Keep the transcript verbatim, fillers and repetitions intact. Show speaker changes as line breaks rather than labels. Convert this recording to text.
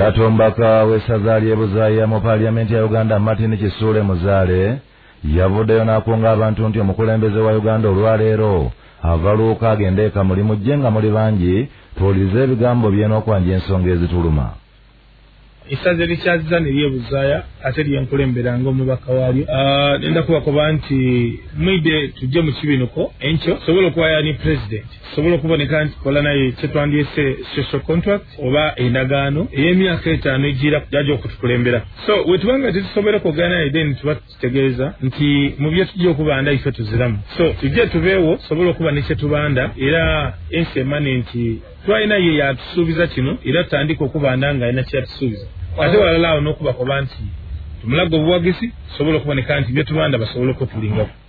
Yatombaka w'essaza ly'e Buzaaya mu Paalamenti ya Uganda Martin Kisuule Muzaale yavuddeyo n'akunga abantu nti omukulembeze wa Uganda olwaleero avaluuka agende eka mulimu gye nga muli bangi tuwulirize ebigambo bye n'okwanja ensonga ezituluma.
Isaze likyazza ne ly'e Buzaaya ate lyenkulembera ng'omubaka waalyo. Nenda kubakoba nti mwide tujje mu kibinuko enkyo sobola okuwaya ni president sobola okuboneka nti kola naye kyetwandyese social contract oba endagaano ey'emyaka etaano ejjira jaja okutukulembera. So wetubanga tetusobola okugana naye then tuba tutegeeza nti mu bye tujja okubanda ife tuziramu. So tujje tubeewo sobola okuba ne kyetubanda era ensi emane nti twalina ye yatusuubiza kino era tutandika okubanda nga alina kyeyatusuubiza. Ate walala awo n'okubakoba nti tumulaga obuwagizi sobola okuboneka nti bye tubanda basobola okutulingako.